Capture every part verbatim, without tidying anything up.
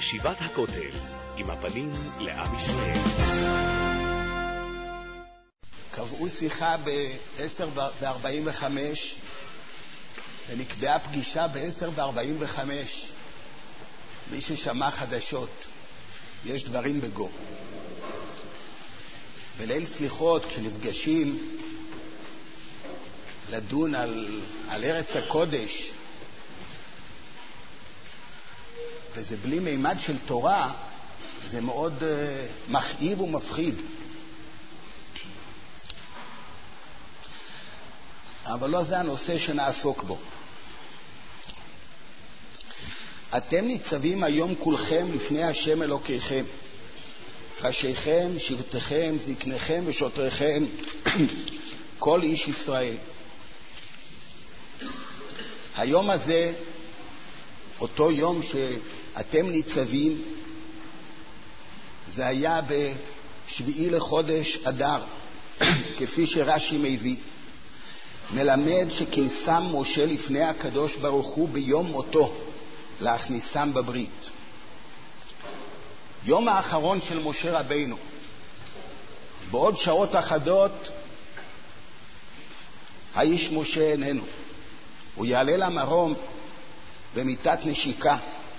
ישיבת הכותל, עם הפנים לעם ישראל. קבעו שיחה ב-עשר וארבעים וחמש, ונקבעה פגישה ב-עשר וארבעים וחמש. מי ששמע חדשות, יש דברים בגו. בליל סליחות, כשנפגשים לדון על, על ארץ הקודש, וזה בלי מימד של תורה, זה מאוד uh, מכאיב ומפחיד. אבל לא זה הנושא שנעסוק בו. אתם ניצבים היום כולכם לפני השם אלוקיכם, ראשיכם, שבטיכם, זקניכם ושוטריכם, כל איש ישראל. היום הזה, אותו יום שאתם ניצבים, זה היה בשביעי לחודש אדר, כפי שרש"י מביא. מלמד שכנסם משה לפני הקדוש ברוך הוא ביום מותו, להכניסם בברית. יום האחרון של משה רבינו. בעוד שעות אחדות, האיש משה איננו. הוא יעלה למרום במיטת נשיקה.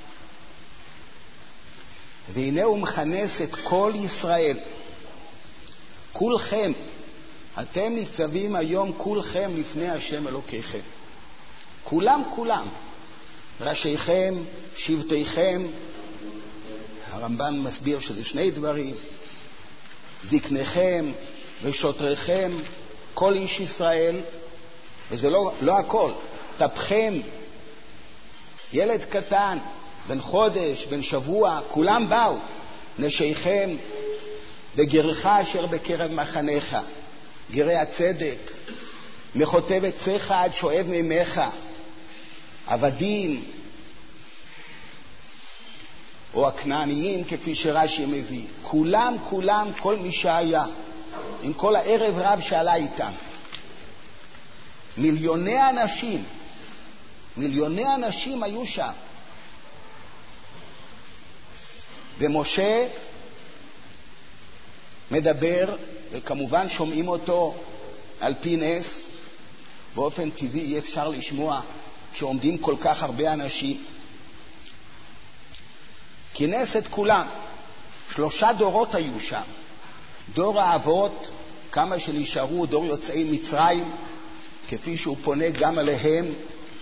והנה הוא מכנס את כל ישראל. כולכם, אתם ניצבים היום כולכם לפני השם אלוקיכם. כולם כולם. ראשיכם, שבטיכם, הרמב"ן מסביר שזה שני דברים, זקניכם ושוטריכם, כל איש ישראל, וזה לא, לא הכל, תפכם, ילד קטן, בן חודש, בן שבוע, כולם באו, נשיכם וגרך אשר בקרב מחניך, גרי הצדק, מחוטב עציך עד שואב ממך, עבדים או הכנעניים כפי שרש"י מביא, כולם כולם כל מי שהיה, עם כל הערב רב שעלה איתם, מיליוני אנשים מיליוני אנשים היו שם. ומשה מדבר, וכמובן שומעים אותו על פי נס. באופן טבעי אי אפשר לשמוע כשעומדים כל כך הרבה אנשים. כינס את כולם. שלושה דורות היו שם. דור האבות, כמה שנשארו, דור יוצאי מצרים, כפי שהוא פונה גם עליהם.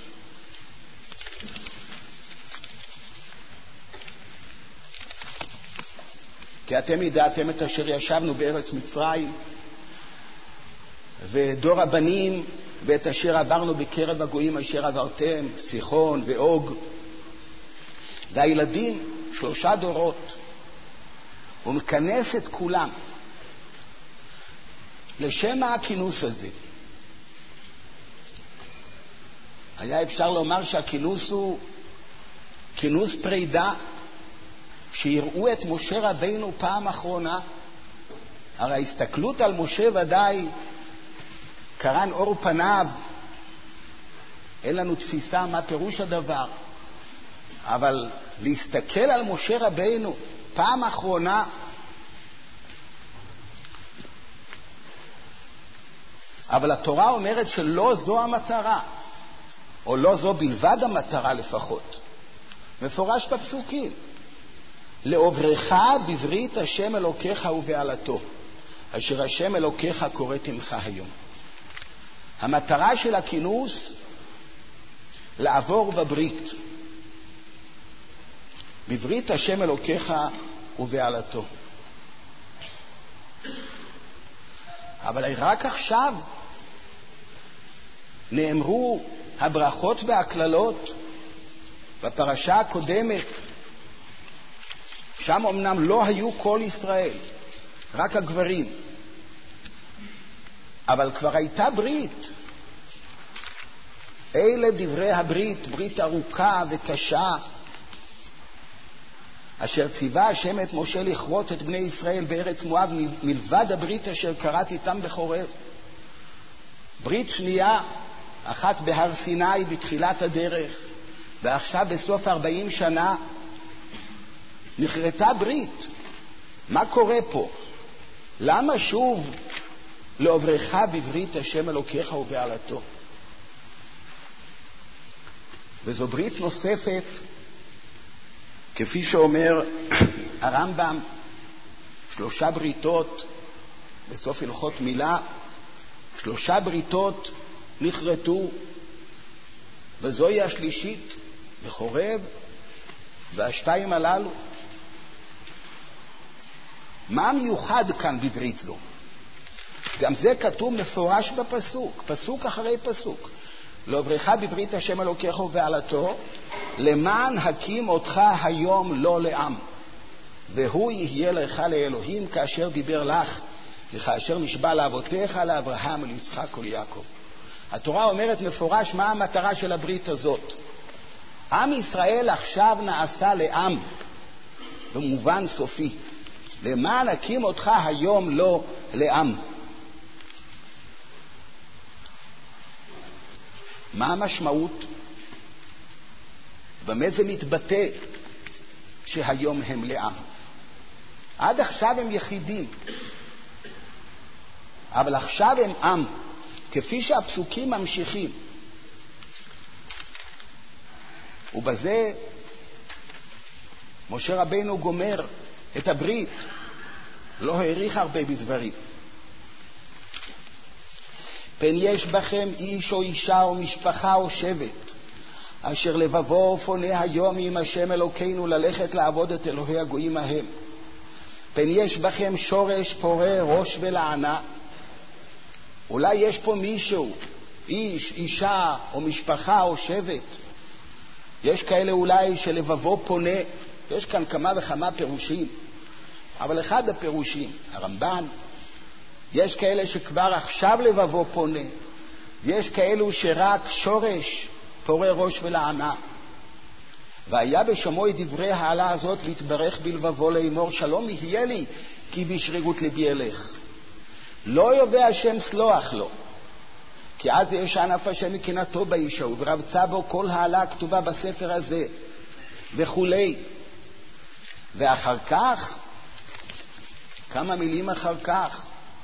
כי אתם ידעתם את אשר ישבנו בארץ מצרים, ודור הבנים, ואת אשר עברנו בקרב הגויים אשר עברתם, סיחון ואוג. והילדים, שלושה דורות. הוא מכנס את כולם. לשם מה הכינוס הזה? היה אפשר לומר שהכינוס הוא כינוס פרידה, שיראו את משה רבינו פעם אחרונה. הרי ההסתכלות על משה ודאי קרן אור פניו, אין לנו תפיסה מה פירוש הדבר, אבל להסתכל על משה רבינו פעם אחרונה, אבל התורה אומרת שלא זו המטרה, או לא זו בלבד המטרה לפחות. מפורש בפסוקים, לעוברך בברית השם אלוקיך ובעלתו, אשר השם אלוקיך קוראת עמך היום. המטרה של הכינוס, לעבור בברית, בברית השם אלוקיך ובעלתו. אבל רק עכשיו נאמרו הברכות והכללות. בפרשה הקודמת, שם אמנם לא היו כל ישראל, רק הגברים, אבל כבר הייתה ברית. אלה דברי הברית, ברית ארוכה וקשה, אשר ציווה השם את משה לכרות את בני ישראל בארץ מואב, מלבד הברית אשר קראת איתם בחורב. ברית שנייה, אחת בהר סיני בתחילת הדרך, ועכשיו בסוף ארבעים שנה נחרטה ברית. מה קורה פה? למה שוב לעוברך בברית השם אלוקיך ובעלתו? וזו ברית נוספת, כפי שאומר הרמב"ם, שלושה בריתות בסוף הלכות מילה, שלושה בריתות נחרטו, וזוהי השלישית בחורב, והשתיים הללו. מה מיוחד כאן בברית זו? גם זה כתוב מפורש בפסוק, פסוק אחרי פסוק. לעוברך בברית השם אלוקיך ובעלתו, למען הקים אותך היום לא לעם, והוא יהיה לך לאלוהים כאשר דיבר לך, וכאשר נשבע לאבותיך, לאברהם וליצחק וליעקב. התורה אומרת מפורש מה המטרה של הברית הזאת. עם ישראל עכשיו נעשה לעם, במובן סופי. למען הקים אותך היום לא לעם. מה המשמעות? במה זה מתבטא שהיום הם לעם? עד עכשיו הם יחידים, אבל עכשיו הם עם, כפי שהפסוקים ממשיכים. ובזה משה רבנו גומר את הברית, לא העריך הרבה בדברים. פן יש בכם איש או אישה או משפחה או שבט, אשר לבבו פונה היום עם השם אלוקינו ללכת לעבוד את אלוהי הגויים ההם. פן יש בכם שורש פורה ראש ולענה. אולי יש פה מישהו, איש, אישה או משפחה או שבט. יש כאלה אולי שלבבו פונה. יש כאן כמה וכמה פירושים, אבל אחד הפירושים, הרמב"ן, יש כאלה שכבר עכשיו לבבו פונה, ויש כאלו שרק שורש פורה ראש ולענה. והיה בשמוע דברי העלה הזאת להתברך בלבבו לאמור, שלום יהיה לי כי בשרירות לבי אלך. לא יובא השם סלוח לו, כי אז ישן אף השם מקנאתו באיש ההוא, ורבצה בו כל העלה הכתובה בספר הזה וכולי. ואחר כך, כמה מילים אחר כך,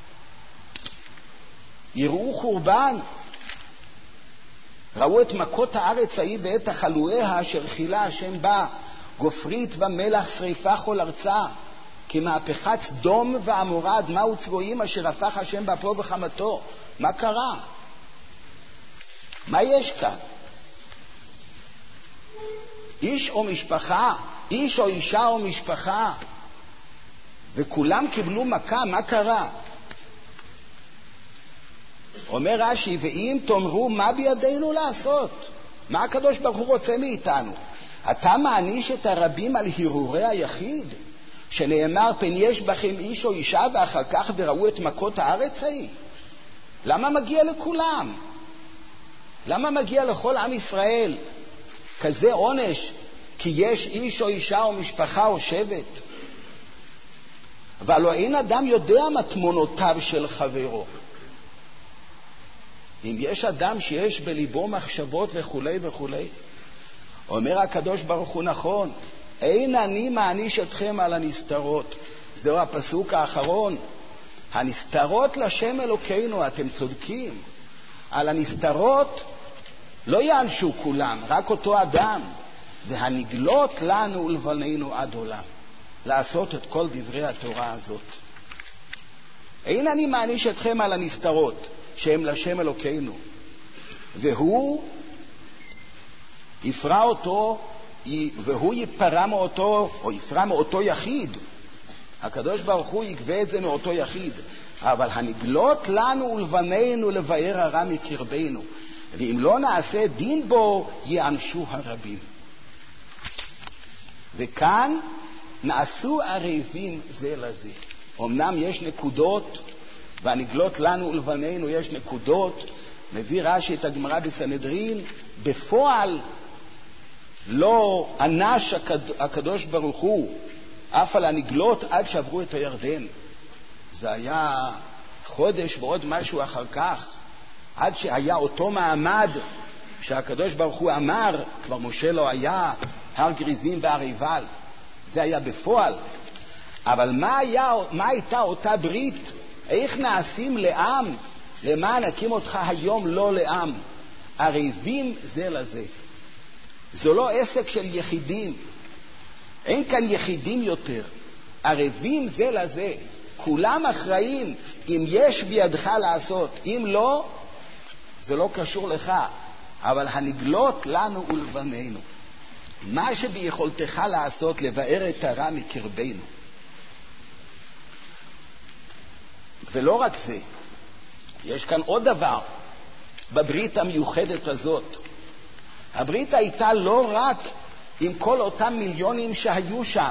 יראו חורבן, ראו את מכות הארץ ההיא ואת תחלואיה אשר חילה השם בה, גופרית ומלח שריפה כל ארצה, כמהפכת סדום ועמורה, דמה וצבועים אשר הפך השם באפו וחמתו. מה קרה? מה יש כאן? איש או משפחה, איש או אישה או משפחה, וכולם קיבלו מכה. מה קרה? אומר רש"י, ואם תאמרו מה בידינו לעשות? מה הקדוש ברוך הוא רוצה מאיתנו? אתה מעניש את הרבים על הרהורי היחיד, שנאמר פן יש בכם איש או אישה ואחר כך וראו את מכות הארץ ההיא? למה מגיע לכולם? למה מגיע לכל עם ישראל כזה עונש כי יש איש או אישה או משפחה או שבט? אבל אין אדם יודע מה תמונותיו של חברו. אם יש אדם שיש בליבו מחשבות וכולי וכולי, אומר הקדוש ברוך הוא, נכון, אין אני מעניש אתכם על הנסתרות. זהו הפסוק האחרון. הנסתרות לשם אלוקינו, אתם צודקים. על הנסתרות לא יענשו כולם, רק אותו אדם. והנגלות לנו ולבנינו עד עולם. לעשות את כל דברי התורה הזאת. אין אני מעניש אתכם על הנסתרות, שהם לשם אלוקינו. והוא יפרע אותו, והוא יפרע מאותו, או יפרע מאותו יחיד. הקדוש ברוך הוא יגבה את זה מאותו יחיד. אבל הנגלות לנו ולבנינו לבאר הרע מקרבנו. ואם לא נעשה דין בו, יענשו הרבים. וכאן נעשו ערבים זה לזה. אמנם יש נקודות, והנגלות לנו ולבנינו יש נקודות. מביא רש"י את הגמרא בסנהדרין, בפועל לא ענש הקדוש ברוך הוא אף על הנגלות עד שעברו את הירדן. זה היה חודש ועוד משהו אחר כך, עד שהיה אותו מעמד שהקדוש ברוך הוא אמר, כבר משה לא היה, הר גריזים והר עיבל. זה היה בפועל. אבל מה, היה, מה הייתה אותה ברית? איך נעשים לעם? למען הקים אותך היום לא לעם. ערבים זה לזה. זו לא עסק של יחידים. אין כאן יחידים יותר. ערבים זה לזה. כולם אחראים. אם יש בידך לעשות, אם לא, זה לא קשור לך. אבל הנגלות לנו ולבנינו. מה שביכולתך לעשות, לבאר את הרע מקרבנו. ולא רק זה, יש כאן עוד דבר בברית המיוחדת הזאת. הברית הייתה לא רק עם כל אותם מיליונים שהיו שם,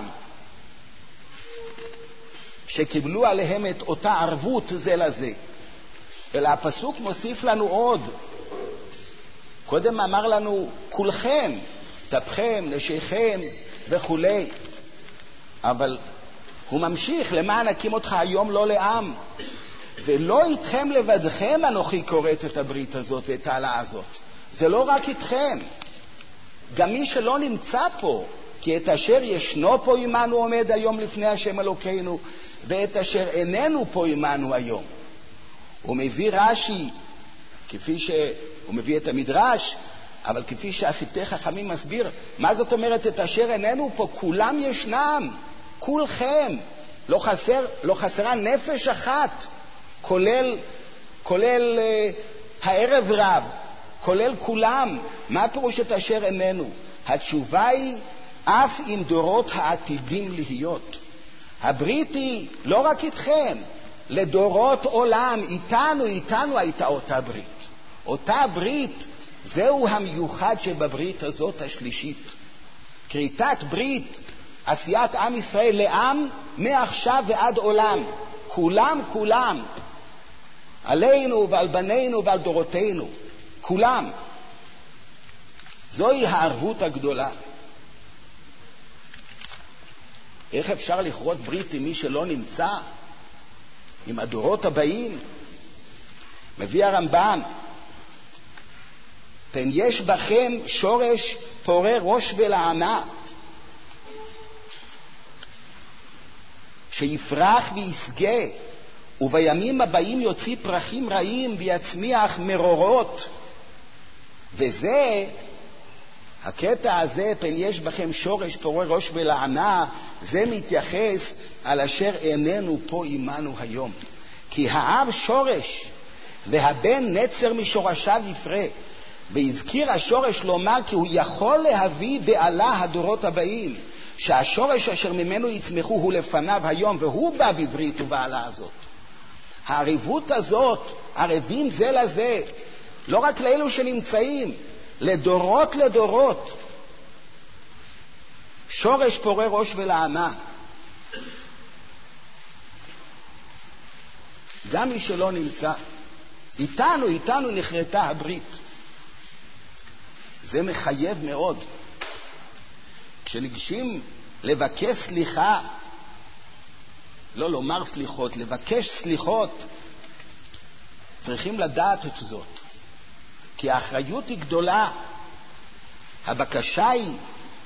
שקיבלו עליהם את אותה ערבות זה לזה, אלא הפסוק מוסיף לנו עוד. קודם אמר לנו כולכם, טפכם, נשיכם וכו', אבל הוא ממשיך, למען הקים אותך היום לא לעם, ולא איתכם לבדכם אנוכי קוראת את הברית הזאת ואת העלה הזאת. זה לא רק איתכם, גם מי שלא נמצא פה, כי את אשר ישנו פה עמנו עומד היום לפני השם אלוקינו, ואת אשר איננו פה עמנו היום. הוא מביא רש"י, כפי שהוא מביא את המדרש, אבל כפי שהשפתי חכמים מסביר, מה זאת אומרת את אשר איננו פה? כולם ישנם, כולכם, לא חסר, לא חסרה נפש אחת, כולל, כולל uh, הערב רב, כולל כולם. מה פירוש את אשר איננו? התשובה היא, אף עם דורות העתידים להיות. הברית היא לא רק איתכם, לדורות עולם, איתנו, איתנו הייתה אותה ברית. אותה ברית, זהו המיוחד שבברית הזאת השלישית. כריתת ברית, עשיית עם ישראל לעם, מעכשיו ועד עולם. כולם, כולם. עלינו ועל בנינו ועל דורותינו. כולם. זוהי הערבות הגדולה. איך אפשר לכרות ברית עם מי שלא נמצא? עם הדורות הבאים? מביא הרמב"ם, פן יש בכם שורש פורה ראש ולענה, שיפרח ויסגה, ובימים הבאים יוציא פרחים רעים ויצמיח מרורות. וזה, הקטע הזה, פן יש בכם שורש פורה ראש ולענה, זה מתייחס על אשר איננו פה עמנו היום. כי האב שורש, והבן נצר משורשיו יפרה. והזכיר השורש לומר כי הוא יכול להביא בעלה הדורות הבאים, שהשורש אשר ממנו יצמחו הוא לפניו היום, והוא בא בברית ובעלה הזאת. הערבות הזאת, ערבים זה לזה, לא רק לאלו שנמצאים, לדורות לדורות. שורש פורה ראש ולענה. גם מי שלא נמצא, איתנו, איתנו נחרטה הברית. זה מחייב מאוד. כשניגשים לבקש סליחה, לא לומר סליחות, לבקש סליחות, צריכים לדעת את זאת. כי האחריות היא גדולה. הבקשה היא,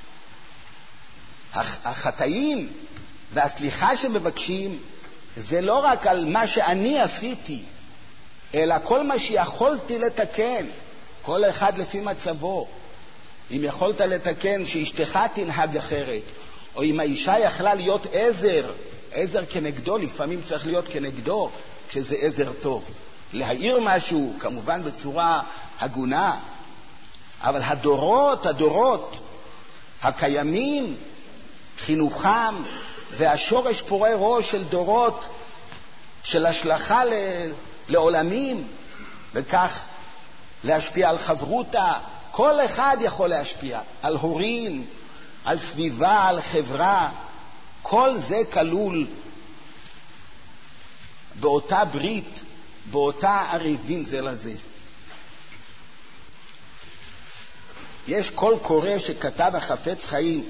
החטאים והסליחה שמבקשים, זה לא רק על מה שאני עשיתי, אלא כל מה שיכולתי לתקן, כל אחד לפי מצבו. אם יכולת לתקן שאשתך תנהג אחרת, או אם האישה יכלה להיות עזר, עזר כנגדו, לפעמים צריך להיות כנגדו, כשזה עזר טוב. להעיר משהו, כמובן בצורה הגונה. אבל הדורות, הדורות הקיימים, חינוכם והשורש פורה ראש של דורות, של השלכה לעולמים, וכך להשפיע על חברותה. כל אחד יכול להשפיע על הורים, על סביבה, על חברה. כל זה כלול באותה ברית, באותה ערבים זה לזה. יש קול קורא שכתב החפץ חיים,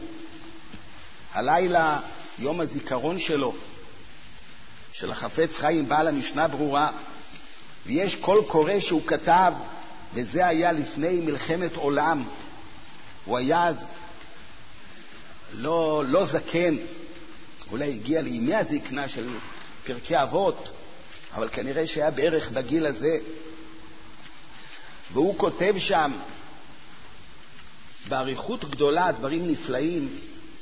הלילה יום הזיכרון שלו, של החפץ חיים, בעל המשנה ברורה, ויש קול קורא שהוא כתב, וזה היה לפני מלחמת עולם. הוא היה אז לא, לא זקן, אולי הגיע לימי הזקנה של פרקי אבות, אבל כנראה שהיה בערך בגיל הזה. והוא כותב שם בעריכות גדולה דברים נפלאים.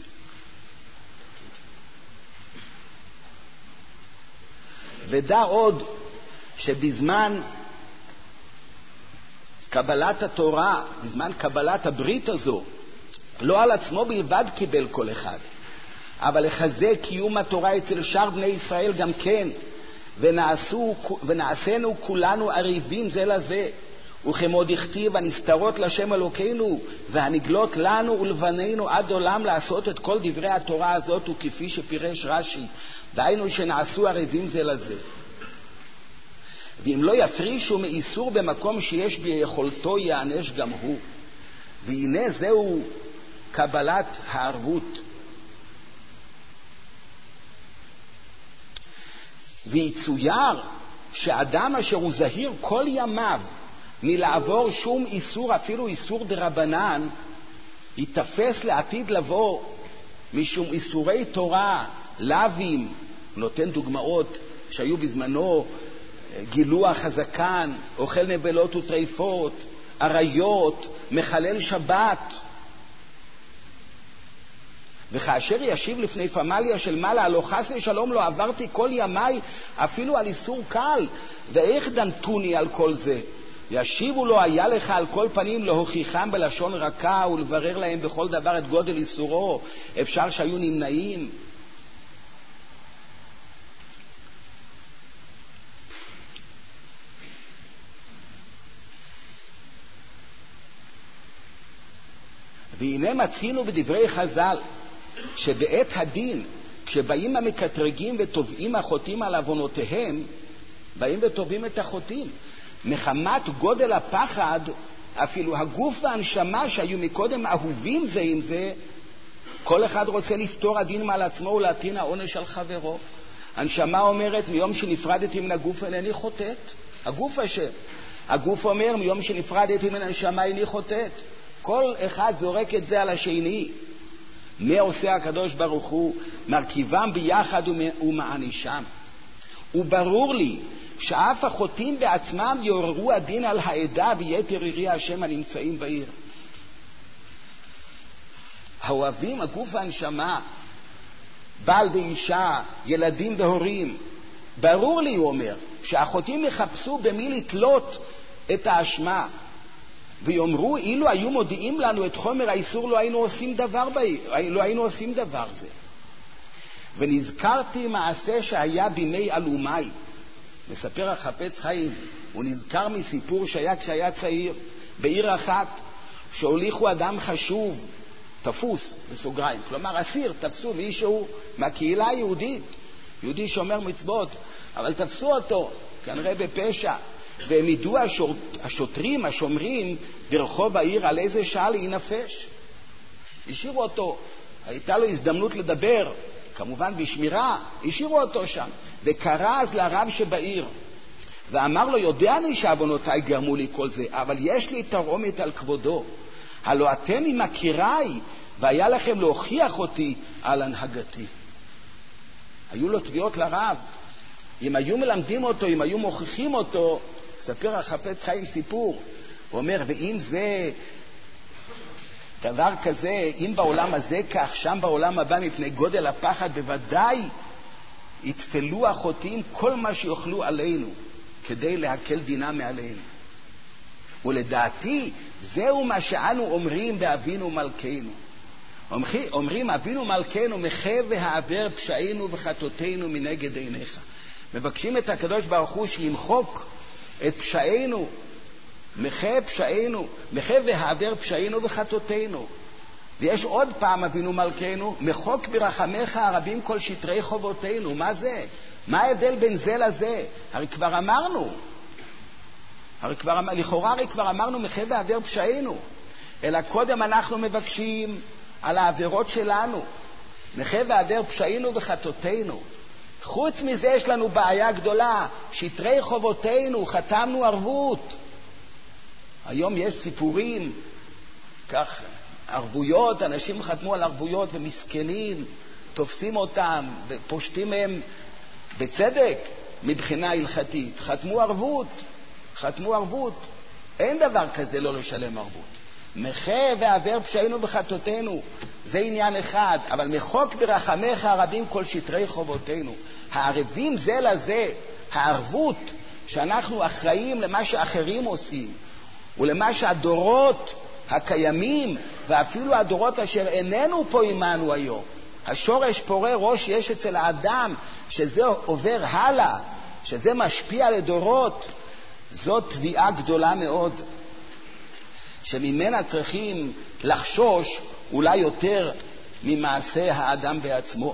ודע עוד שבזמן קבלת התורה, בזמן קבלת הברית הזו, לא על עצמו בלבד קיבל כל אחד, אבל לחזק קיום התורה אצל שאר בני ישראל גם כן, ונעשו, ונעשינו כולנו עריבים זה לזה, וכמו דכתיב הנסתרות לשם אלוקינו והנגלות לנו ולבנינו עד עולם לעשות את כל דברי התורה הזאת, וכפי שפירש רש"י, דהיינו שנעשו עריבים זה לזה. ואם לא יפרישו מאיסור במקום שיש ביכולתו יענש גם הוא. והנה זהו קבלת הערבות. ויצויר שאדם אשר הוא זהיר כל ימיו מלעבור שום איסור, אפילו איסור דרבנן, יתפס לעתיד לבוא משום איסורי תורה, לווים, נותן דוגמאות שהיו בזמנו, גילוח הזקן, אוכל נבלות וטרפות, עריות, מחלל שבת. וכאשר ישיב לפני פמליה של מעלה, הלא חס ושלום לא עברתי כל ימיי אפילו על איסור קל, ואיך דנתוני על כל זה? ישיבו לו, היה לך על כל פנים להוכיחם בלשון רכה ולברר להם בכל דבר את גודל איסורו, אפשר שהיו נמנעים. והנה מצינו בדברי חז"ל שבעת הדין, כשבאים המקטרגים ותובעים החוטאים על עוונותיהם, באים ותובעים את החוטאים מחמת גודל הפחד, אפילו הגוף והנשמה שהיו מקודם אהובים זה עם זה, כל אחד רוצה לפתור הדין מעל עצמו ולהטיל העונש על חברו. הנשמה אומרת, מיום שנפרדתי מן הגוף אינני חוטאת. הגוף אשם. הגוף אומר, מיום שנפרדתי מן הנשמה איני חוטאת. כל אחד זורק את זה על השני. מה עושה הקדוש ברוך הוא? מרכיבם ביחד ומענישם. וברור לי שאף החוטאים בעצמם יעוררו הדין על העדה ויתר יראי השם הנמצאים בעיר. האוהבים הגוף והנשמה, בעל ואישה, ילדים והורים, ברור לי, הוא אומר, שהחוטאים יחפשו במי לתלות את האשמה, ויאמרו, אילו היו מודיעים לנו את חומר האיסור, לא היינו עושים דבר, לא היינו עושים דבר זה. ונזכרתי מעשה שהיה בימי אלומי. מספר החפץ חיים, הוא נזכר מסיפור שהיה כשהיה צעיר, בעיר אחת, שהוליכו אדם חשוב, תפוס, בסוגריים, כלומר אסיר, תפסו מישהו מהקהילה היהודית, יהודי שומר מצוות, אבל תפסו אותו, כנראה בפשע, והם ידעו השוט, השוטרים, השומרים, ברחוב העיר על איזה שעה להינפש. השאירו אותו, הייתה לו הזדמנות לדבר, כמובן בשמירה, השאירו אותו שם, וקרא אז לרב שבעיר, ואמר לו, יודע אני שעוונותיי גרמו לי כל זה, אבל יש לי תרעומת על כבודו. הלא אתם עם מכיריי, והיה לכם להוכיח אותי על הנהגתי. היו לו תביעות לרב. אם היו מלמדים אותו, אם היו מוכיחים אותו, ספר החפץ חיים סיפור. הוא אומר, ואם זה דבר כזה, אם בעולם הזה כך, שם בעולם הבא מפני גודל הפחד, בוודאי יתפלו החוטאים כל מה שיוכלו עלינו, כדי להקל דינה מעליהם. ולדעתי, זהו מה שאנו אומרים באבינו מלכנו. אומרים, אבינו מלכנו, מחה והעבר פשענו וחטאותינו מנגד עיניך. מבקשים את הקדוש ברוך הוא שימחוק את פשענו, מחה פשענו, מחה והעבר פשענו וחטאותינו. ויש עוד פעם, אבינו מלכנו, מחוק ברחמך הרבים כל שטרי חובותינו. מה זה? מה ההבדל בין זה לזה? הרי כבר אמרנו, הרי כבר, לכאורה הרי כבר אמרנו מחה והעבר פשענו, אלא קודם אנחנו מבקשים על העבירות שלנו, מחה והעבר פשענו וחטאותינו. חוץ מזה יש לנו בעיה גדולה, שטרי חובותינו, חתמנו ערבות. היום יש סיפורים, כך ערבויות, אנשים חתמו על ערבויות ומסכנים, תופסים אותם ופושטים מהם בצדק מבחינה הלכתית. חתמו ערבות, חתמו ערבות. אין דבר כזה לא לשלם ערבות. מחה ועבר פשענו וחטאותינו, זה עניין אחד, אבל מחוק ברחמך הרבים כל שטרי חובותינו. הערבים זה לזה, הערבות שאנחנו אחראים למה שאחרים עושים, ולמה שהדורות הקיימים, ואפילו הדורות אשר איננו פה עמנו היום, השורש פורה ראש יש אצל האדם, שזה עובר הלאה, שזה משפיע לדורות, זאת תביעה גדולה מאוד, שממנה צריכים לחשוש אולי יותר ממעשה האדם בעצמו.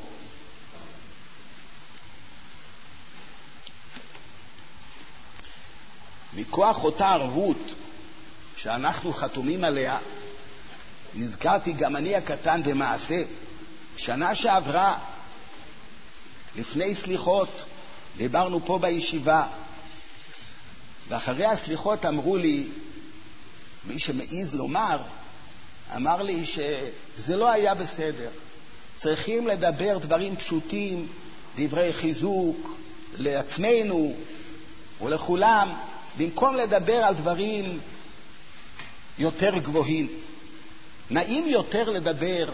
מכוח אותה ערבות שאנחנו חתומים עליה, נזכרתי גם אני הקטן במעשה. שנה שעברה, לפני סליחות, דיברנו פה בישיבה, ואחרי הסליחות אמרו לי, מי שמעיז לומר, אמר לי שזה לא היה בסדר. צריכים לדבר דברים פשוטים, דברי חיזוק לעצמנו ולכולם, במקום לדבר על דברים יותר גבוהים. נעים יותר לדבר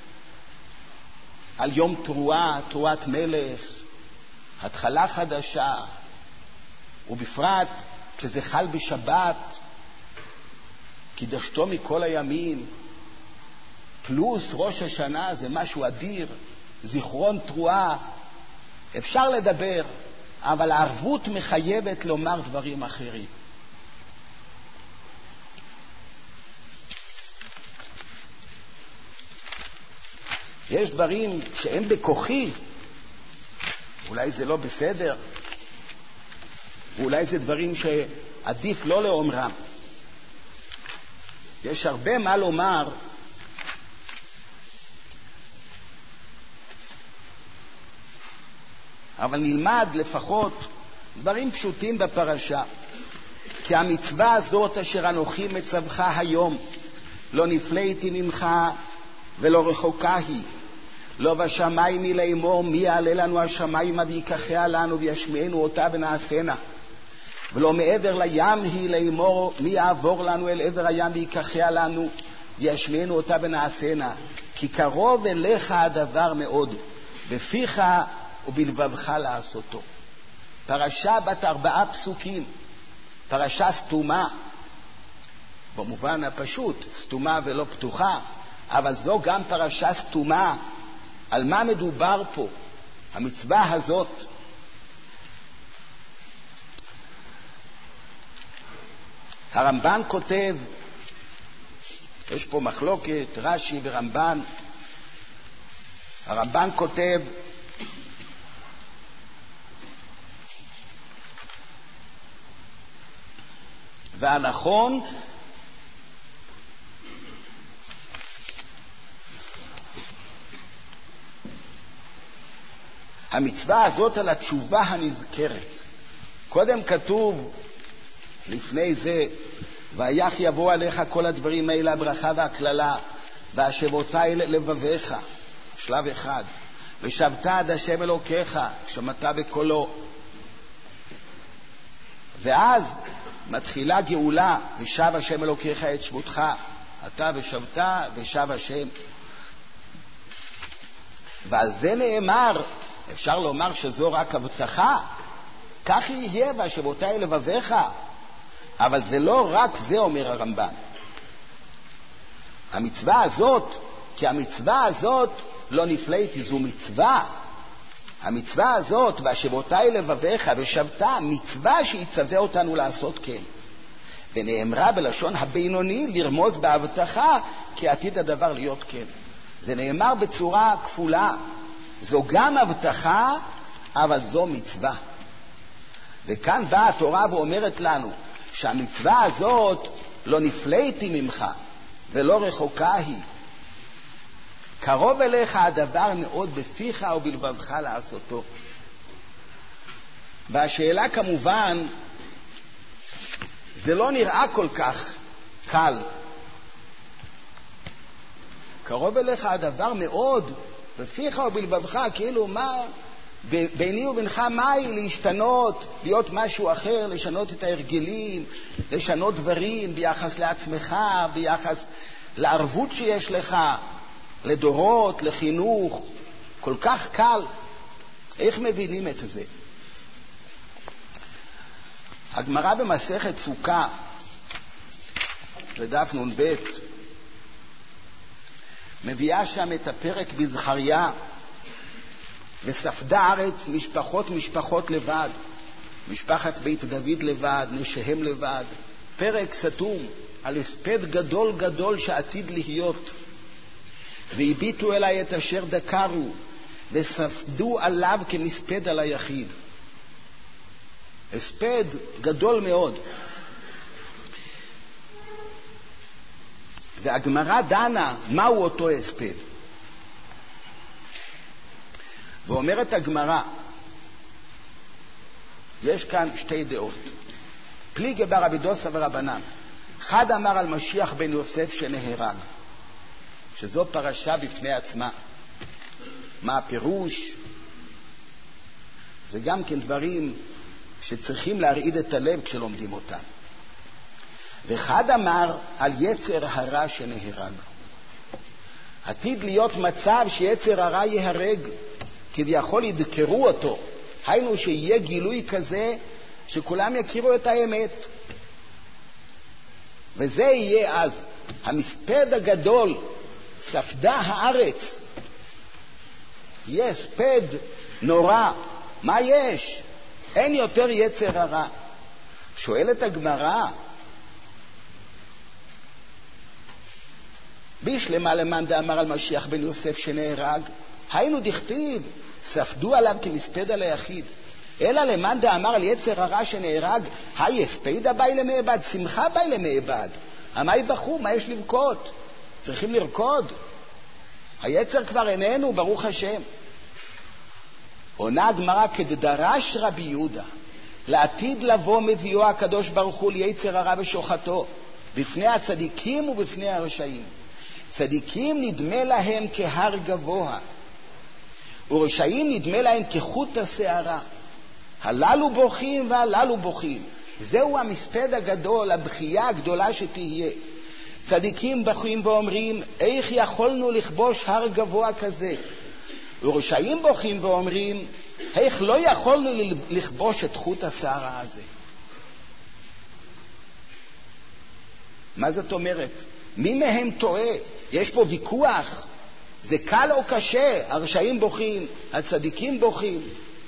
על יום תרועה, תרועת מלך, התחלה חדשה, ובפרט כשזה חל בשבת, קידשתו מכל הימים, פלוס ראש השנה, זה משהו אדיר, זיכרון תרועה. אפשר לדבר, אבל הערבות מחייבת לומר דברים אחרים. יש דברים שהם בכוחי, אולי זה לא בסדר, ואולי זה דברים שעדיף לא לאומרם. יש הרבה מה לומר, אבל נלמד לפחות דברים פשוטים בפרשה. כי המצווה הזאת אשר אנוכי מצווך היום, לא נפלאתי ממך ולא רחוקה היא. לא בשמיים היא לאמור, מי יעלה לנו השמיים ויקחיה לנו וישמענו אותה ונעשנה. ולא מעבר לים היא לאמור, מי יעבור לנו אל עבר הים ויקחיה לנו וישמענו אותה ונעשנה. כי קרוב אליך הדבר מאוד, בפיך ובלבבך לעשותו. פרשה בת ארבעה פסוקים, פרשה סתומה, במובן הפשוט, סתומה ולא פתוחה, אבל זו גם פרשה סתומה. על מה מדובר פה? המצווה הזאת. הרמב"ן כותב, יש פה מחלוקת, רש"י ורמב"ן. הרמב"ן כותב, והנכון המצווה הזאת על התשובה הנזכרת. קודם כתוב לפני זה, ויח יבוא עליך כל הדברים האלה, הברכה והכללה, והשבותי לבביך, שלב אחד, ושבת עד השם אלוקיך, שמעת בקולו. ואז מתחילה גאולה, ושב השם אלוקיך את שבותך, אתה ושבת ושב השם. ועל זה נאמר, אפשר לומר שזו רק הבטחה, כך יהיה והשבותי לבביך, אבל זה לא רק זה, אומר הרמב"ן. המצווה הזאת, כי המצווה הזאת לא נפלאתי, זו מצווה. המצווה הזאת, והשבותי לבביך ושבת, מצווה שיצווה אותנו לעשות כן. ונאמרה בלשון הבינוני לרמוז בהבטחה, כי עתיד הדבר להיות כן. זה נאמר בצורה כפולה. זו גם הבטחה, אבל זו מצווה. וכאן באה התורה ואומרת לנו שהמצווה הזאת לא נפלאתי ממך ולא רחוקה היא. קרוב אליך הדבר מאוד, בפיך ובלבבך לעשותו. והשאלה כמובן, זה לא נראה כל כך קל. קרוב אליך הדבר מאוד, בפיך ובלבבך, כאילו מה, ביני ובינך מהי להשתנות, להיות משהו אחר, לשנות את ההרגלים, לשנות דברים ביחס לעצמך, ביחס לערבות שיש לך, לדורות, לחינוך, כל כך קל. איך מבינים את זה? הגמרא במסכת סוכה, בדף נ"ב, מביאה שם את הפרק בזכריה, וספדה ארץ משפחות משפחות לבד, משפחת בית דוד לבד, נשיהם לבד, פרק סתום על הספד גדול גדול שעתיד להיות. והביטו אליי את אשר דקרו, וספדו עליו כמספד על היחיד. הספד גדול מאוד. והגמרא דנה מהו אותו הספד. ואומרת הגמרא, יש כאן שתי דעות. פליגי ברבי דוסא ורבנן. אחד אמר על משיח בן יוסף שנהרג, שזו פרשה בפני עצמה. מה הפירוש? זה גם כן דברים שצריכים להרעיד את הלב כשלומדים אותם. ואחד אמר על יצר הרע שנהרג. עתיד להיות מצב שיצר הרע יהרג, כביכול ידקרו אותו. היינו שיהיה גילוי כזה שכולם יכירו את האמת. וזה יהיה אז המספד הגדול, ספדה הארץ. יהיה ספד נורא. מה יש? אין יותר יצר הרע. שואלת הגמרא, בישלמה למאן דאמר על משיח בן יוסף שנהרג, היינו דכתיב, ספדו עליו כמספד על היחיד. אלא למאן דאמר על יצר הרע שנהרג, היי הספדה באי למעבד, שמחה באי למעבד. המאי בחו, מה יש לבכות? צריכים לרקוד. היצר כבר איננו, ברוך השם. עונה הגמרא, כדדרש רבי יהודה, לעתיד לבוא מביאו הקדוש ברוך הוא ליצר הרע ושוחטו, בפני הצדיקים ובפני הרשעים. צדיקים נדמה להם כהר גבוה, ורשעים נדמה להם כחוט השערה. הללו בוכים והללו בוכים. זהו המספד הגדול, הבכייה הגדולה שתהיה. צדיקים בוכים ואומרים, איך יכולנו לכבוש הר גבוה כזה? ורשעים בוכים ואומרים, איך לא יכולנו לכבוש את חוט השערה הזה? מה זאת אומרת? מי מהם טועה? יש פה ויכוח. זה קל או קשה? הרשעים בוכים, הצדיקים בוכים.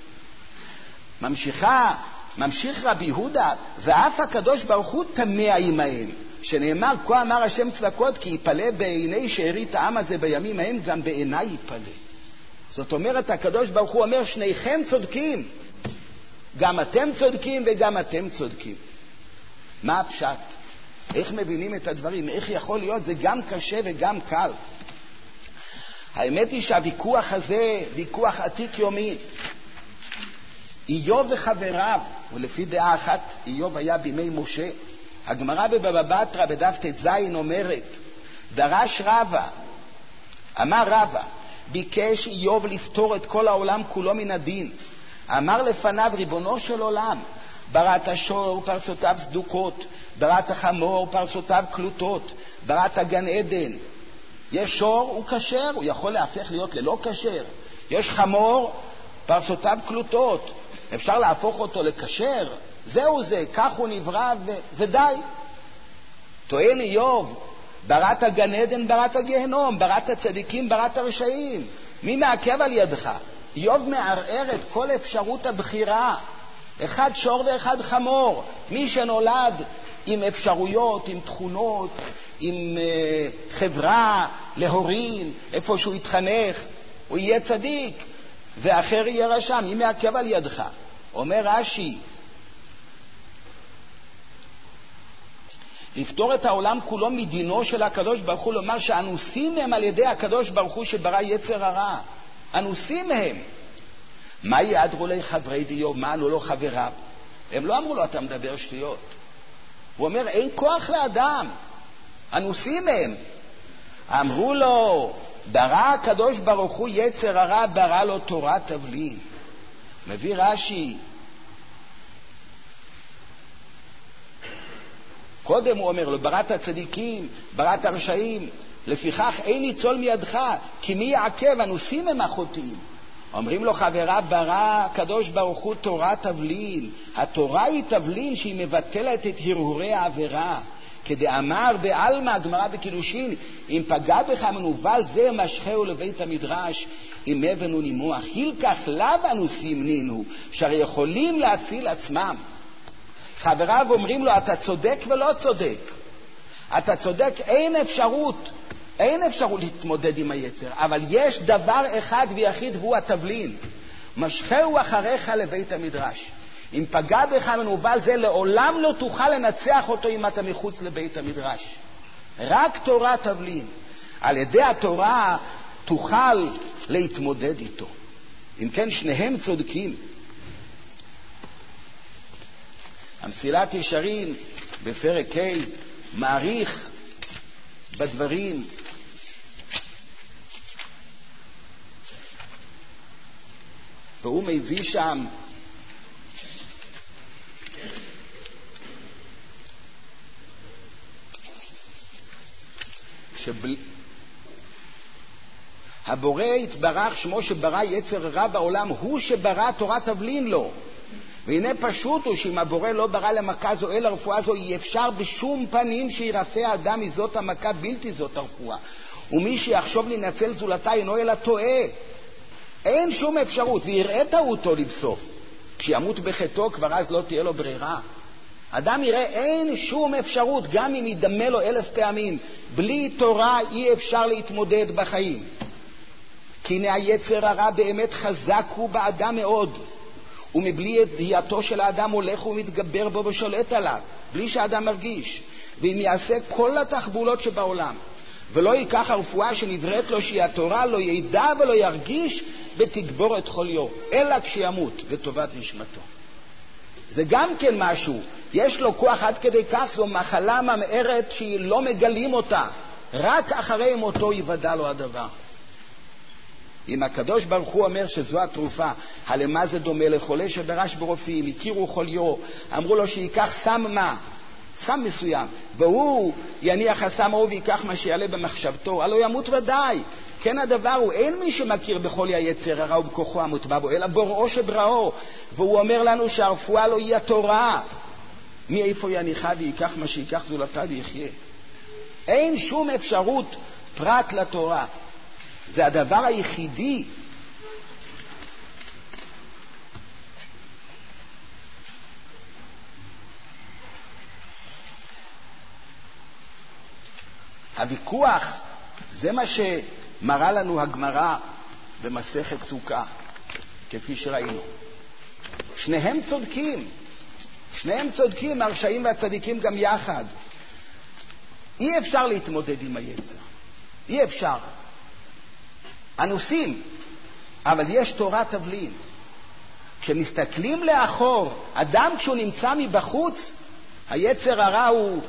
ממשיכה, ממשיך רבי יהודה, ואף הקדוש ברוך הוא תמה עמהם, שנאמר, כה אמר השם צבקות, כי יפלא בעיני שארית העם הזה בימים ההם, גם בעיניי יפלא. זאת אומרת, הקדוש ברוך הוא אומר, שניכם צודקים. גם אתם צודקים וגם אתם צודקים. מה הפשט? איך מבינים את הדברים? איך יכול להיות? זה גם קשה וגם קל. האמת היא שהוויכוח הזה, ויכוח עתיק יומי. איוב וחבריו, ולפי דעה אחת, איוב היה בימי משה. הגמרא בבבא בתרא בדף ט"ז אומרת, דרש רבא, אמר רבא, ביקש איוב לפתור את כל העולם כולו מן הדין. אמר לפניו, ריבונו של עולם, בראת שור פרסותיו סדוקות, בראת חמור פרסותיו קלוטות, בראת גן עדן. יש שור, הוא כשר, הוא יכול להפך להיות ללא כשר. יש חמור, פרסותיו קלוטות, אפשר להפוך אותו לכשר. זהו זה, כך הוא נברא ו- ודי. טוען איוב, בראת גן עדן, בראת גיהנום, בראת הצדיקים, בראת הרשעים. מי מעכב על ידך? איוב מערער את כל אפשרות הבחירה. אחד שור ואחד חמור. מי שנולד עם אפשרויות, עם תכונות, עם uh, חברה, להורים, איפה שהוא יתחנך, הוא יהיה צדיק, ואחר יהיה רשע. מי מעכב על ידך? אומר רש"י, לפתור את העולם כולו מדינו של הקדוש ברוך הוא, לומר שאנוסים הם על ידי הקדוש ברוך הוא שברא יצר הרע. אנוסים הם. מה יעדרו לי חברי דיו? מה ענו לו חבריו? הם לא אמרו לו, אתה מדבר שטויות. הוא אומר, אין כוח לאדם. אנוסים הם. אמרו לו, ברא הקדוש ברוך הוא יצר הרע, ברא לו תורת תבלין. מביא רש"י, קודם הוא אומר לו, בראת הצדיקים, בראת הרשעים, לפיכך אין ניצול מידך, כי מי יעכב, אנוסים הם החוטאים. אומרים לו חברה, ברא הקדוש ברוך הוא תורת תבלין. התורה היא תבלין שהיא מבטלת את הרהורי העבירה. כדאמר בעלמא, הגמרא בקידושין, אם פגע בך מנוול זה משחהו לבית המדרש עם אבן ונימוח. הילקח לאו אנוסים נינו, שהרי יכולים להציל עצמם. חבריו אומרים לו, אתה צודק ולא צודק. אתה צודק, אין אפשרות, אין אפשרות להתמודד עם היצר, אבל יש דבר אחד ויחיד והוא התבלין. משחהו אחריך לבית המדרש. אם פגע בך מנוול זה, לעולם לא תוכל לנצח אותו אם אתה מחוץ לבית המדרש. רק תורה תבלין. על ידי התורה תוכל להתמודד איתו. אם כן, שניהם צודקים. המסילת ישרים בפרק ה' מעריך בדברים והוא מביא שם שבל... הבורא התברך שמו שברא יצר רע בעולם, הוא שברא תורת תבלין לו. והנה פשוט הוא שאם הבורא לא ברא למכה זו אלא רפואה זו, אי אפשר בשום פנים שירפא האדם מזאת המכה בלתי זאת הרפואה. ומי שיחשוב לנצל זולתה אינו אלא טועה. אין שום אפשרות, ויראה טעותו לבסוף. כשימות בחטאו כבר אז לא תהיה לו ברירה. אדם יראה אין שום אפשרות, גם אם ידמה לו אלף פעמים. בלי תורה אי אפשר להתמודד בחיים. כי הנה היצר הרע באמת חזק הוא באדם מאוד. ומבלי ידיעתו של האדם הולך ומתגבר בו ושולט עליו, בלי שהאדם מרגיש. ואם יעשה כל התחבולות שבעולם, ולא ייקח הרפואה שנבראת לו שהיא התורה, לא ידע ולא ירגיש בתגבור את חוליו, אלא כשימות וטובת נשמתו. זה גם כן משהו, יש לו כוח עד כדי כך, זו מחלה ממארת שהיא לא מגלים אותה, רק אחרי מותו יוודע לו הדבר. אם הקדוש ברוך הוא אומר שזו התרופה, הלמה זה דומה לחולה שדרש ברופאים, הכירו חוליו, אמרו לו שיקח סם מה, סם מסוים, והוא יניח הסם ההוא ויקח מה שיעלה במחשבתו, הלא ימות ודאי. כן הדבר הוא, אין מי שמכיר בחולי היצר הרע ובכוחו המוטבע בו, אלא בוראו שבראו, והוא אומר לנו שהרפואה לא היא התורה. מאיפה יניחה ויקח מה שיקח זולתה ויחיה. אין שום אפשרות פרט לתורה. זה הדבר היחידי. הוויכוח, זה מה שמראה לנו הגמרא במסכת סוכה, כפי שראינו. שניהם צודקים. שניהם צודקים, הרשעים והצדיקים גם יחד. אי אפשר להתמודד עם היצר. אי אפשר. אנוסים, אבל יש תורת תבלין. כשמסתכלים לאחור, אדם כשהוא נמצא מבחוץ, היצר הרע הוא,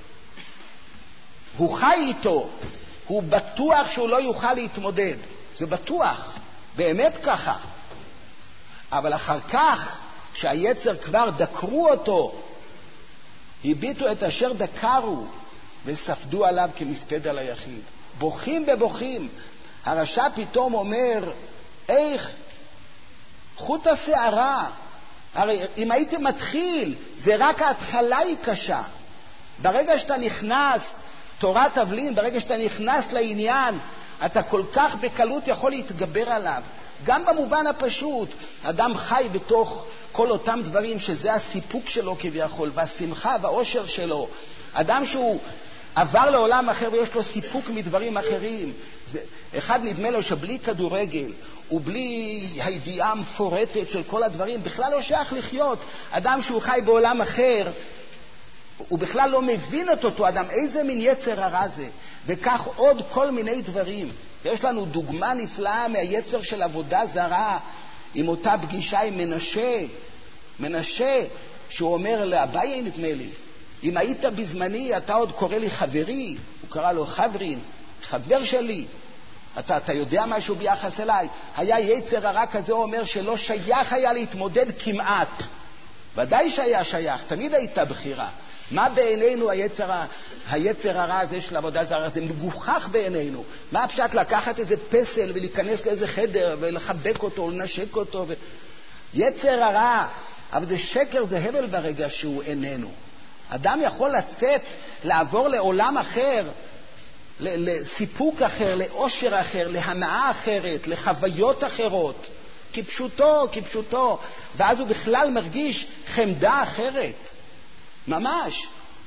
הוא חי איתו, הוא בטוח שהוא לא יוכל להתמודד. זה בטוח, באמת ככה. אבל אחר כך, כשהיצר כבר דקרו אותו, הביטו את אשר דקרו, וספדו עליו כמספד על היחיד. בוכים בבוכים. הרשע פתאום אומר, איך חוט השערה, הרי אם היית מתחיל, זה רק ההתחלה היא קשה. ברגע שאתה נכנס, תורת תבלין, ברגע שאתה נכנס לעניין, אתה כל כך בקלות יכול להתגבר עליו. גם במובן הפשוט, אדם חי בתוך כל אותם דברים שזה הסיפוק שלו כביכול, והשמחה והאושר שלו. אדם שהוא עבר לעולם אחר ויש לו סיפוק מדברים אחרים. זה, אחד נדמה לו שבלי כדורגל ובלי הידיעה המפורטת של כל הדברים, בכלל לא שייך לחיות. אדם שהוא חי בעולם אחר, הוא בכלל לא מבין את אותו אדם, איזה מין יצר הרע זה. וכך עוד כל מיני דברים. יש לנו דוגמה נפלאה מהיצר של עבודה זרה, עם אותה פגישה עם מנשה, מנשה, שהוא אומר לאביי נדמה לי, אם היית בזמני, אתה עוד קורא לי חברי, הוא קרא לו חברין, חבר שלי, אתה, אתה יודע משהו ביחס אליי? היה יצר הרע כזה, הוא אומר שלא שייך היה להתמודד כמעט. ודאי שהיה שייך, תמיד הייתה בחירה. מה בעינינו היצר, היצר הרע הזה של עבודה זרה? זה מגוחך בעינינו. מה הפשט לקחת איזה פסל ולהיכנס לאיזה חדר ולחבק אותו ולנשק אותו? ו... יצר הרע, אבל זה שקר, זה הבל ברגע שהוא איננו. אדם יכול לצאת, לעבור לעולם אחר, לסיפוק אחר, לאושר אחר, להנאה אחרת, לחוויות אחרות, כפשוטו, כפשוטו, ואז הוא בכלל מרגיש חמדה אחרת. ממש.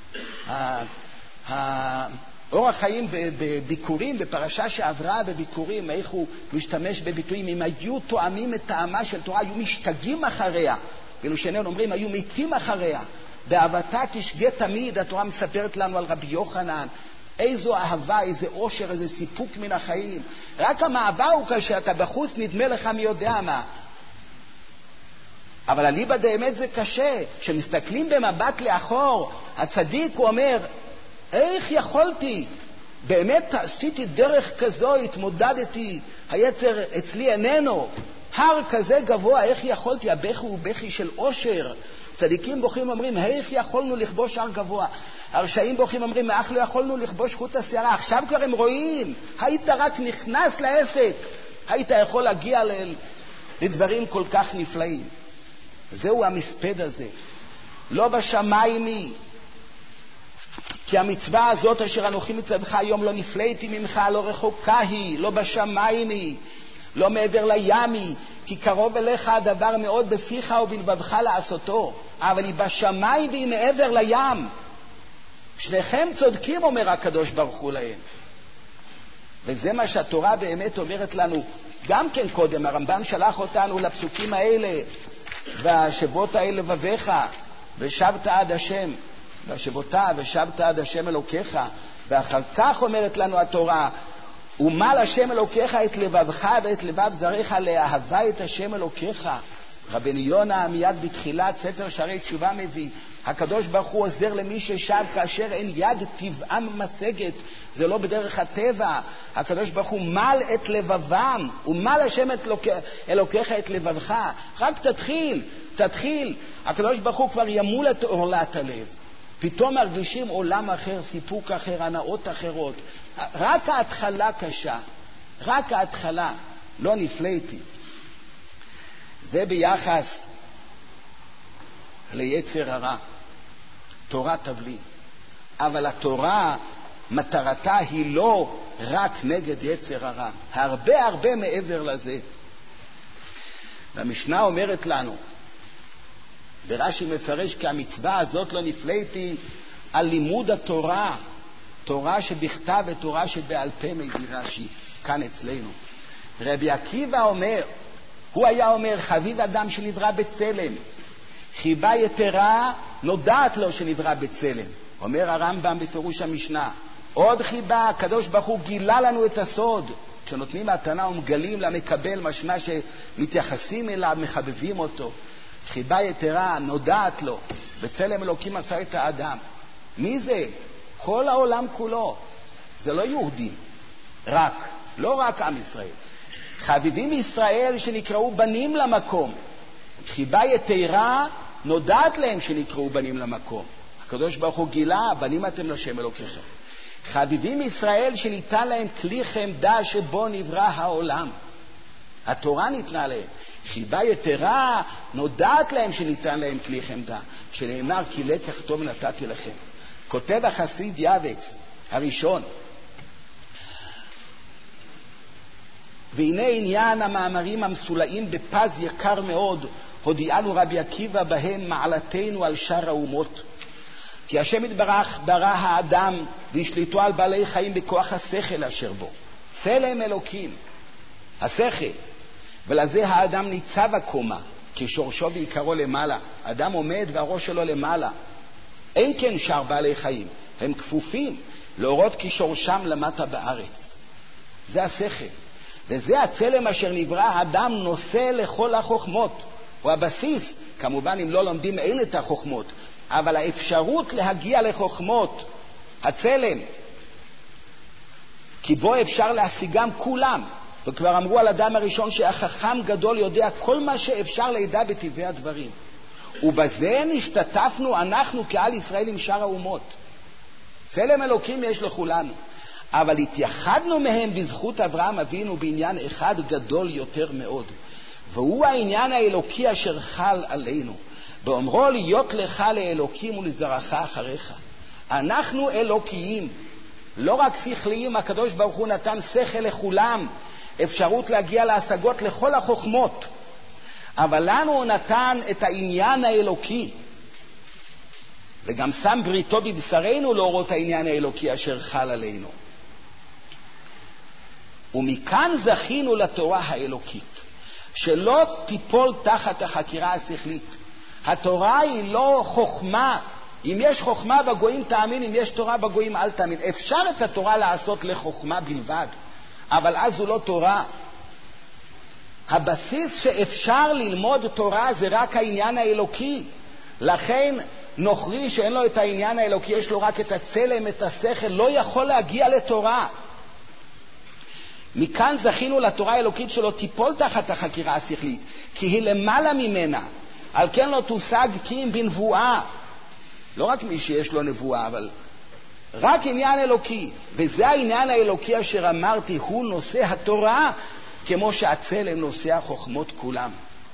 האורח חיים בביקורים, בפרשה שעברה בביקורים, איך הוא משתמש בביטויים, אם היו תואמים את טעמה של תורה, היו משתגעים אחריה, ואילו שאיננו אומרים, היו מתים אחריה. באהבתה תשגה תמיד, התורה מספרת לנו על רבי יוחנן, איזו אהבה, איזה אושר, איזה סיפוק מן החיים. רק המעבר הוא כשאתה בחוץ נדמה לך מי יודע מה. אבל אליבא דאמת זה קשה. כשמסתכלים במבט לאחור, הצדיק הוא אומר, איך יכולתי? באמת עשיתי דרך כזו, התמודדתי, היצר אצלי איננו. הר כזה גבוה, איך יכולתי? הבכי הוא בכי של אושר. צדיקים בוכים אומרים, איך יכולנו לכבוש הר גבוה? הרשעים בוכים אומרים, איך לא יכולנו לכבוש חוט השערה? עכשיו כבר הם רואים, היית רק נכנס לעסק, היית יכול להגיע לדברים כל כך נפלאים. זהו המספד הזה. לא בשמיים היא, כי המצווה הזאת אשר אנוכי מצווך היום לא נפלאתי ממך, לא רחוקה היא, לא בשמיים היא, לא מעבר לים היא, כי קרוב אליך הדבר מאוד בפיך ובלבבך לעשותו, אבל היא בשמיים והיא מעבר לים. שניכם צודקים, אומר הקדוש ברוך הוא להם. וזה מה שהתורה באמת אומרת לנו. גם כן קודם, הרמב"ם שלח אותנו לפסוקים האלה, והשבות האלה לבביך, ושבת עד השם, והשבותה ושבת עד השם אלוקיך. ואחר כך אומרת לנו התורה, ומל השם אלוקיך את לבבך ואת לבב זריך, לאהבה את השם אלוקיך. רבנו יונה מיד בתחילת ספר שערי תשובה מביא, הקדוש ברוך הוא עוזר למי ששב כאשר אין יד טבעם משגת, זה לא בדרך הטבע. הקדוש ברוך הוא מל את לבבם, ומל השם את אלוקיך את לבבך. רק תתחיל, תתחיל, הקדוש ברוך הוא כבר ימול את עורלת הלב, פתאום מרגישים עולם אחר, סיפוק אחר, הנאות אחרות. רק ההתחלה קשה, רק ההתחלה, לא נפלאתי. זה ביחס ליצר הרע. תורה תבלין. אבל התורה, מטרתה היא לא רק נגד יצר הרע, הרבה הרבה מעבר לזה. והמשנה אומרת לנו, ורש"י מפרש, כי המצווה הזאת לא נפלאתי על לימוד התורה, תורה שבכתב ותורה שבעל פה, מביא רש"י כאן אצלנו. רבי עקיבא אומר, הוא היה אומר, חביב אדם שנברא בצלם, חיבה יתרה נודעת לו שנברא בצלם. אומר הרמב"ם בפירוש המשנה, עוד חיבה, הקדוש ברוך הוא גילה לנו את הסוד. כשנותנים מתנה ומגלים למקבל, משמע שמתייחסים אליו, מחבבים אותו. חיבה יתרה נודעת לו, בצלם אלוקים עשה את האדם. מי זה? כל העולם כולו. זה לא יהודים רק, לא רק עם ישראל. חביבים ישראל שנקראו בנים למקום. חיבה יתרה נודעת להם שנקראו בנים למקום. הקדוש ברוך הוא גילה, בנים אתם לשם אלוקיכם. חביבים ישראל שניתן להם כלי חמדה שבו נברא העולם. התורה ניתנה להם. חיבה יתרה נודעת להם שניתן להם כלי חמדה, שנאמר כי לקח טוב נתתי לכם. כותב החסיד יעבץ הראשון, והנה עניין המאמרים המסולאים בפז יקר מאוד, הודיענו רבי עקיבא בהם מעלתנו על שאר האומות. כי השם יתברך ברא האדם והשליטו על בעלי חיים בכוח השכל אשר בו. צלם אלוקים, השכל. ולזה האדם ניצב הקומה, כי שורשו ועיקרו למעלה. אדם עומד והראש שלו למעלה. אין כן שאר בעלי חיים, הם כפופים להורות כי שורשם למטה בארץ. זה השכל. וזה הצלם אשר נברא האדם נושא לכל החוכמות. הוא הבסיס, כמובן אם לא לומדים אין את החוכמות, אבל האפשרות להגיע לחוכמות, הצלם, כי בו אפשר להשיגם כולם. וכבר אמרו על אדם הראשון שהחכם גדול יודע כל מה שאפשר לידע בטבעי הדברים. ובזה נשתתפנו אנחנו כעל ישראל עם שאר האומות. צלם אלוקים יש לכולנו. אבל התייחדנו מהם בזכות אברהם אבינו בעניין אחד גדול יותר מאוד. והוא העניין האלוקי אשר חל עלינו. באומרו להיות לך לאלוקים ולזרעך אחריך. אנחנו אלוקיים. לא רק שכליים, הקדוש ברוך הוא נתן שכל לכולם. אפשרות להגיע להשגות לכל החוכמות. אבל לנו הוא נתן את העניין האלוקי. וגם שם בריתו בבשרנו להורות העניין האלוקי אשר חל עלינו. ומכאן זכינו לתורה האלוקית, שלא תיפול תחת החקירה השכלית. התורה היא לא חוכמה. אם יש חוכמה בגויים תאמין, אם יש תורה בגויים אל תאמין. אפשר את התורה לעשות לחוכמה בלבד, אבל אז הוא לא תורה. הבסיס שאפשר ללמוד תורה זה רק העניין האלוקי. לכן נוכרי שאין לו את העניין האלוקי, יש לו רק את הצלם, את השכל, לא יכול להגיע לתורה. מכאן זכינו לתורה האלוקית שלא תיפול תחת החקירה השכלית, כי היא למעלה ממנה. על כן לא תושג כי אם בנבואה. לא רק מי שיש לו נבואה, אבל רק עניין אלוקי. וזה העניין האלוקי אשר אמרתי, הוא נושא התורה, כמו שהצלם נושא החוכמות כולם.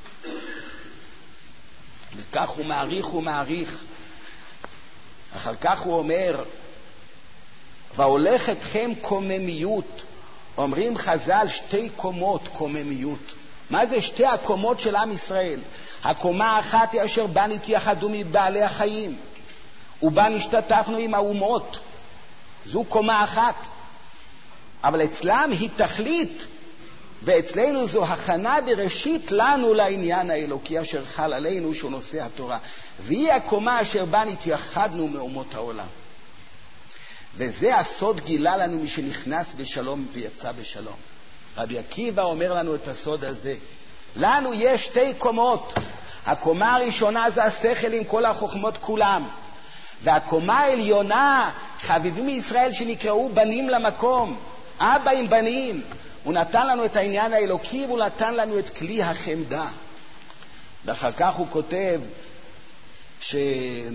וכך הוא מעריך ומעריך. אחר כך הוא אומר, והולך אתכם קוממיות. אומרים חז"ל שתי קומות קוממיות. מה זה שתי הקומות של עם ישראל? הקומה האחת היא אשר בה נתייחדו מבעלי החיים, ובה נשתתפנו עם האומות. זו קומה אחת. אבל אצלם היא תכלית, ואצלנו זו הכנה בראשית לנו לעניין האלוקי אשר חל עלינו, שהוא נושא התורה. והיא הקומה אשר בה נתייחדנו מאומות העולם. וזה הסוד גילה לנו מי שנכנס בשלום ויצא בשלום. רבי עקיבא אומר לנו את הסוד הזה. לנו יש שתי קומות. הקומה הראשונה זה השכל עם כל החוכמות כולם. והקומה העליונה, חביבים מישראל שנקראו בנים למקום. אבא עם בנים. הוא נתן לנו את העניין האלוקי, והוא נתן לנו את כלי החמדה. ואחר כך הוא כותב שאם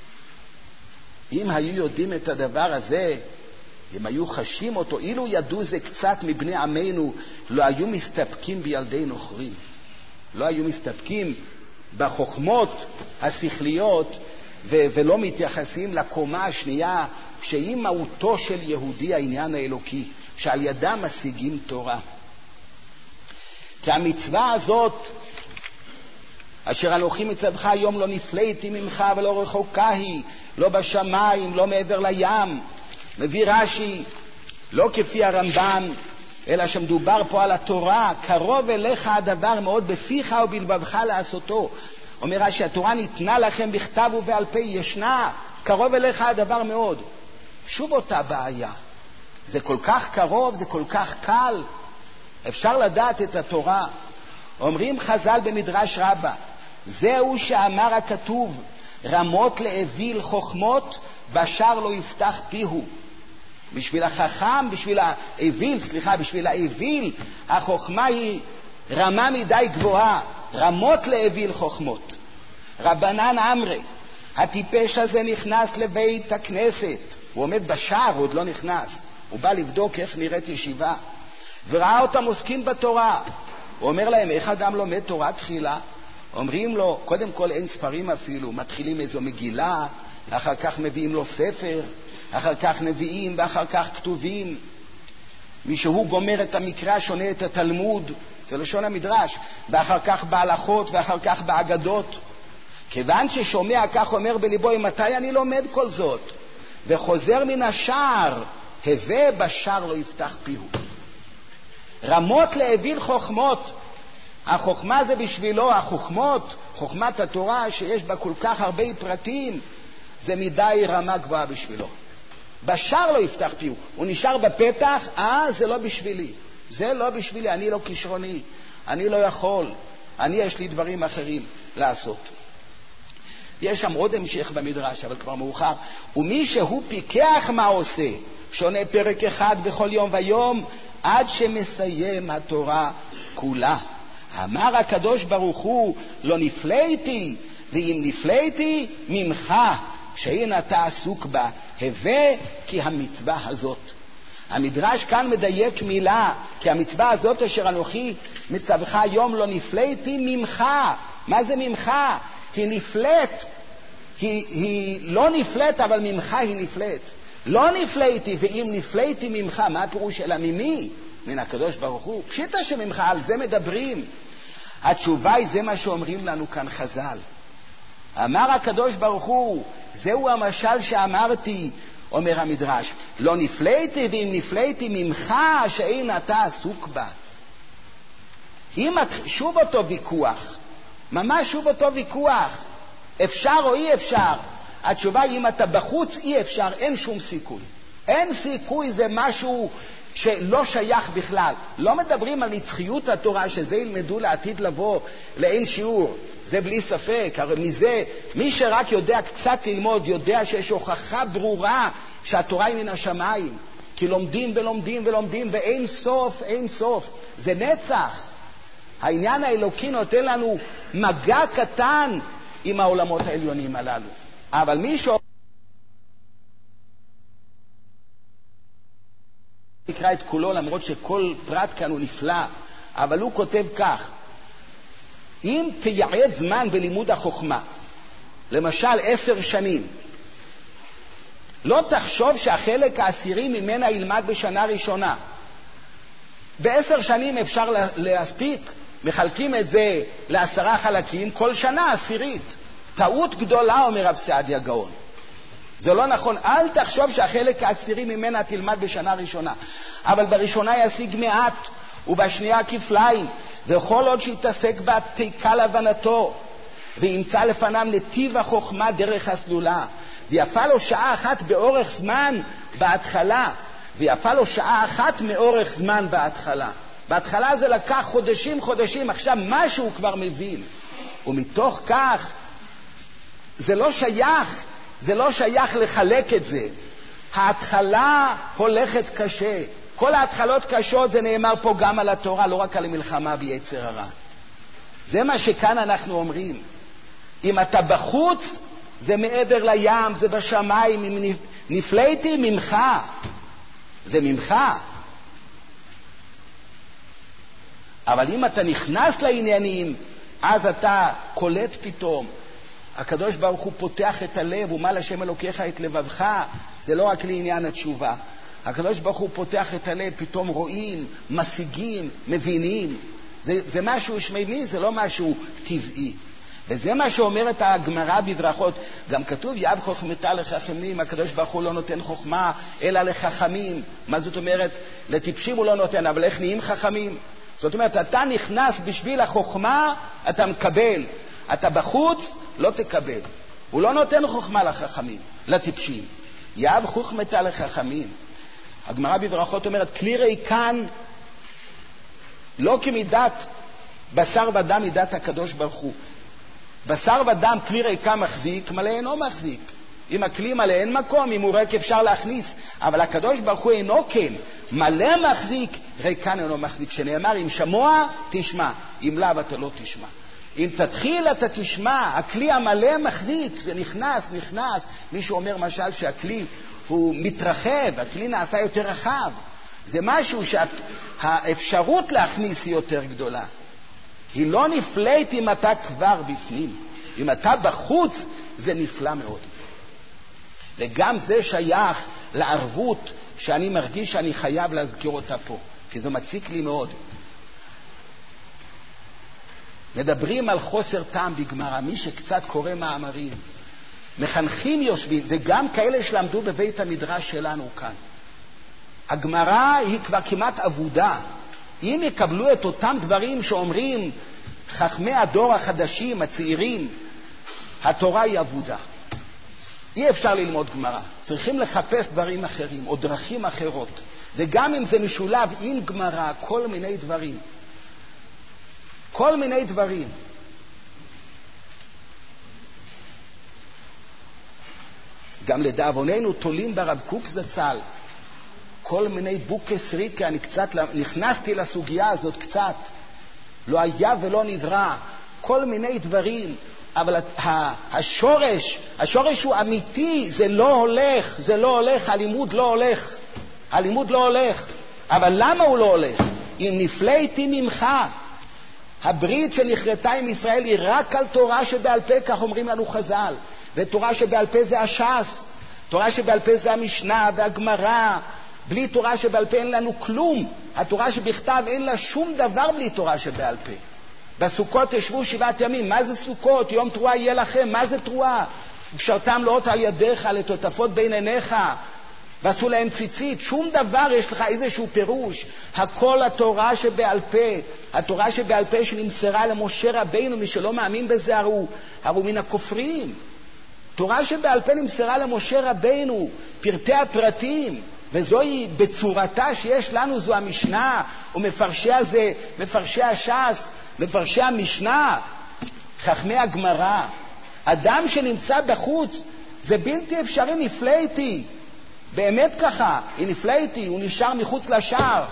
היו יודעים את הדבר הזה, אם היו חשים אותו, אילו ידעו זה קצת מבני עמנו, לא היו מסתפקים בילדי נוכרים. לא היו מסתפקים בחוכמות השכליות, ו- ולא מתייחסים לקומה השנייה, שהיא מהותו של יהודי העניין האלוקי, שעל ידם משיגים תורה. כי המצווה הזאת, אשר אנוכי מצווך היום, לא נפלאתי ממך ולא רחוקה היא, לא בשמיים, לא מעבר לים. מביא רש"י, לא כפי הרמב"ן, אלא שמדובר פה על התורה, קרוב אליך הדבר מאוד בפיך ובלבבך לעשותו. אומר רש"י, התורה ניתנה לכם בכתב ובעל פה, ישנה, קרוב אליך הדבר מאוד. שוב אותה בעיה. זה כל כך קרוב, זה כל כך קל. אפשר לדעת את התורה. אומרים חז"ל במדרש רבה, זהו שאמר הכתוב, רמות לאוויל חוכמות, בשער לא יפתח פיהו. בשביל החכם, בשביל האוויל, סליחה, בשביל האוויל, החוכמה היא רמה מדי גבוהה. רמות לאוויל חוכמות. רבנן אמרי, הטיפש הזה נכנס לבית הכנסת. הוא עומד בשער, הוא עוד לא נכנס. הוא בא לבדוק איך נראית ישיבה. וראה אותם עוסקים בתורה. הוא אומר להם, איך אדם לומד תורה תחילה? אומרים לו, קודם כל אין ספרים אפילו. מתחילים איזו מגילה, אחר כך מביאים לו ספר, אחר כך נביאים ואחר כך כתובים. מישהו גומר את המקרא, שונה את התלמוד, זה לשון המדרש, ואחר כך בהלכות ואחר כך באגדות. כיוון ששומע כך אומר בליבו, מתי אני לומד כל זאת? וחוזר מן השער, הווה בשער לא יפתח פיהו. רמות לאוויל חוכמות. החוכמה זה בשבילו, החוכמות, חוכמת התורה שיש בה כל כך הרבה פרטים, זה מדי רמה גבוהה בשבילו. בשער לא יפתח פיהו. הוא נשאר בפתח, אה, זה לא בשבילי. זה לא בשבילי, אני לא כישרוני, אני לא יכול, אני יש לי דברים אחרים לעשות. יש שם עוד המשך במדרש, אבל כבר מאוחר. ומי שהוא פיקח מה עושה, שונה פרק אחד בכל יום ויום, עד שמסיים התורה כולה. אמר הקדוש ברוך הוא, לא נפלאתי, ואם נפלאתי ממך, שאין אתה עסוק בה, הווה כי המצווה הזאת. המדרש כאן מדייק מילה, כי המצווה הזאת אשר אנוכי מצווך היום לא נפלאתי ממך. מה זה ממך? היא נפלאת, היא, היא לא נפלאת, אבל ממך היא נפלאת. לא נפלאתי, ואם נפלאתי ממך, מה הפירוש אלא ממי? מן הקדוש ברוך הוא. פשיטה שממך, על זה מדברים. התשובה היא, זה מה שאומרים לנו כאן חז"ל. אמר הקדוש ברוך הוא, זהו המשל שאמרתי, אומר המדרש, לא נפלאתי, ואם נפלאתי ממך, שאין אתה עסוק בה. אם שוב אותו ויכוח, ממש שוב אותו ויכוח, אפשר או אי אפשר? התשובה היא, אם אתה בחוץ אי אפשר, אין שום סיכוי. אין סיכוי, זה משהו שלא שייך בכלל. לא מדברים על נצחיות התורה, שזה ילמדו לעתיד לבוא, לאין שיעור. זה בלי ספק, הרי מזה, מי שרק יודע קצת ללמוד, יודע שיש הוכחה ברורה שהתורה היא מן השמיים. כי לומדים ולומדים ולומדים, ואין סוף, אין סוף. זה נצח. העניין האלוקי נותן לנו מגע קטן עם העולמות העליונים הללו. אבל מי ש... נקרא את כולו, למרות שכל פרט כאן הוא נפלא, אבל הוא כותב כך, אם תייעד זמן בלימוד החוכמה, למשל עשר שנים, לא תחשוב שהחלק העשירי ממנה ילמד בשנה ראשונה. בעשר שנים אפשר להספיק, מחלקים את זה לעשרה חלקים, כל שנה עשירית. טעות גדולה, אומר רב סעדיה גאון. זה לא נכון, אל תחשוב שהחלק העשירי ממנה תלמד בשנה ראשונה. אבל בראשונה ישיג מעט, ובשנייה כפליים, וכל עוד שיתעסק בה תקל הבנתו, וימצא לפניו נתיב החוכמה דרך הסלולה, ויפה לו שעה אחת באורך זמן בהתחלה, ויפה לו שעה אחת מאורך זמן בהתחלה. בהתחלה זה לקח חודשים חודשים, עכשיו משהו כבר מבין. ומתוך כך, זה לא שייך, זה לא שייך לחלק את זה. ההתחלה הולכת קשה. כל ההתחלות קשות, זה נאמר פה גם על התורה, לא רק על המלחמה ביצר הרע. זה מה שכאן אנחנו אומרים. אם אתה בחוץ, זה מעבר לים, זה בשמיים, אם נפלאתי ממך, זה ממך. אבל אם אתה נכנס לעניינים, אז אתה קולט פתאום. הקדוש ברוך הוא פותח את הלב, ומה לשם אלוקיך את לבבך, זה לא רק לעניין התשובה. הקדוש ברוך הוא פותח את הלב, פתאום רואים, משיגים, מבינים. זה, זה משהו שמימי, זה לא משהו טבעי. וזה מה שאומרת הגמרא בברכות. גם כתוב, יהב חוכמתה לחכמים, הקדוש ברוך הוא לא נותן חוכמה, אלא לחכמים. מה זאת אומרת? לטיפשים הוא לא נותן, אבל איך נהיים חכמים? זאת אומרת, אתה נכנס בשביל החוכמה, אתה מקבל. אתה בחוץ, לא תקבל. הוא לא נותן חוכמה לחכמים, לטיפשים. יהב חוכמתה לחכמים. הגמרא בברכות אומרת, כלי ריקן, לא כמידת בשר ודם מידת הקדוש ברוך הוא. בשר ודם כלי ריקה מחזיק, מלא אינו מחזיק. אם הכלי מלא אין מקום, אם הוא ריק אפשר להכניס. אבל הקדוש ברוך הוא אינו כן. מלא מחזיק, ריקן אינו מחזיק. שנאמר, אם שמוע, תשמע. אם לאו, אתה לא תשמע. אם תתחיל, אתה תשמע. הכלי המלא מחזיק, זה נכנס, נכנס. מישהו אומר משל שהכלי הוא מתרחב, הכלי נעשה יותר רחב. זה משהו שהאפשרות להכניס היא יותר גדולה. היא לא נפלאת אם אתה כבר בפנים. אם אתה בחוץ, זה נפלא מאוד. וגם זה שייך לערבות שאני מרגיש שאני חייב להזכיר אותה פה, כי זה מציק לי מאוד. מדברים על חוסר טעם בגמרא, מי שקצת קורא מאמרים. מחנכים יושבים, וגם כאלה שלמדו בבית המדרש שלנו כאן. הגמרא היא כבר כמעט עבודה. אם יקבלו את אותם דברים שאומרים חכמי הדור החדשים, הצעירים, התורה היא עבודה. אי אפשר ללמוד גמרא. צריכים לחפש דברים אחרים או דרכים אחרות. וגם אם זה משולב עם גמרא, כל מיני דברים. כל מיני דברים. גם לדאבוננו תולים ברב קוק זצ"ל, כל מיני בוקס ריקה, אני קצת נכנסתי לסוגיה הזאת קצת, לא היה ולא נברא, כל מיני דברים, אבל השורש, השורש הוא אמיתי, זה לא הולך, זה לא הולך, הלימוד לא הולך, הלימוד לא הולך, אבל למה הוא לא הולך? אם נפלאתי ממך, הברית שנכרתה עם ישראל היא רק על תורה שבעל פה, כך אומרים לנו חז"ל, ותורה שבעל פה זה הש"ס, תורה שבעל פה זה המשנה והגמרא, בלי תורה שבעל פה אין לנו כלום, התורה שבכתב אין לה שום דבר בלי תורה שבעל פה. בסוכות ישבו שבעת ימים, מה זה סוכות? יום תרועה יהיה לכם, מה זה תרועה? קשרתם לאות על ידיך, לטוטפות בין עיניך, ועשו להם ציצית, שום דבר יש לך איזשהו פירוש, הכל התורה שבעל פה, התורה שבעל פה שנמסרה למשה רבינו, מי שלא מאמין בזה הרו, הרו מן הכופרים. תורה שבעל פה נמסרה למשה רבינו, פרטי הפרטים, וזוהי בצורתה שיש לנו, זו המשנה, ומפרשי הזה, מפרשי הש"ס, מפרשי המשנה, חכמי הגמרא. אדם שנמצא בחוץ, זה בלתי אפשרי, נפלאתי. באמת ככה, היא נפלאתי, הוא נשאר מחוץ לשער,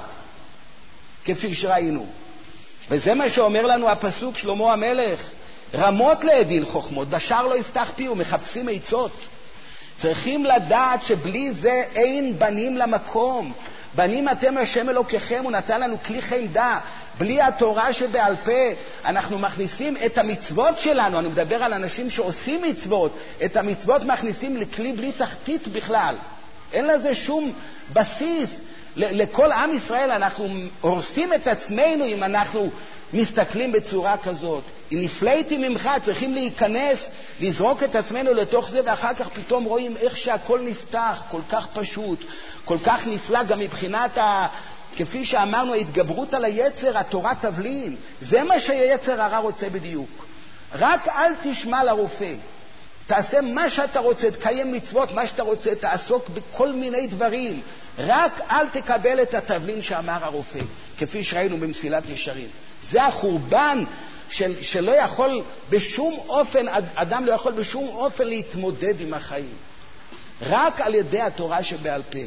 כפי שראינו. וזה מה שאומר לנו הפסוק שלמה המלך, רמות להבין חוכמות, בשער לא יפתח פיהו, מחפשים עצות. צריכים לדעת שבלי זה אין בנים למקום. בנים אתם השם אלוקיכם, הוא נתן לנו כלי חמדה. בלי התורה שבעל פה אנחנו מכניסים את המצוות שלנו, אני מדבר על אנשים שעושים מצוות, את המצוות מכניסים לכלי בלי תחתית בכלל. אין לזה שום בסיס. לכל עם ישראל אנחנו הורסים את עצמנו אם אנחנו מסתכלים בצורה כזאת. אם נפלאתי ממך, צריכים להיכנס, לזרוק את עצמנו לתוך זה, ואחר כך פתאום רואים איך שהכל נפתח, כל כך פשוט, כל כך נפלא, גם מבחינת, ה, כפי שאמרנו, ההתגברות על היצר, התורה תבלין. זה מה שהיצר הרע רוצה בדיוק. רק אל תשמע לרופא. תעשה מה שאתה רוצה, תקיים מצוות, מה שאתה רוצה, תעסוק בכל מיני דברים. רק אל תקבל את התבלין שאמר הרופא, כפי שראינו במסילת ישרים. זה החורבן של, שלא יכול בשום אופן, אדם לא יכול בשום אופן להתמודד עם החיים. רק על ידי התורה שבעל פה.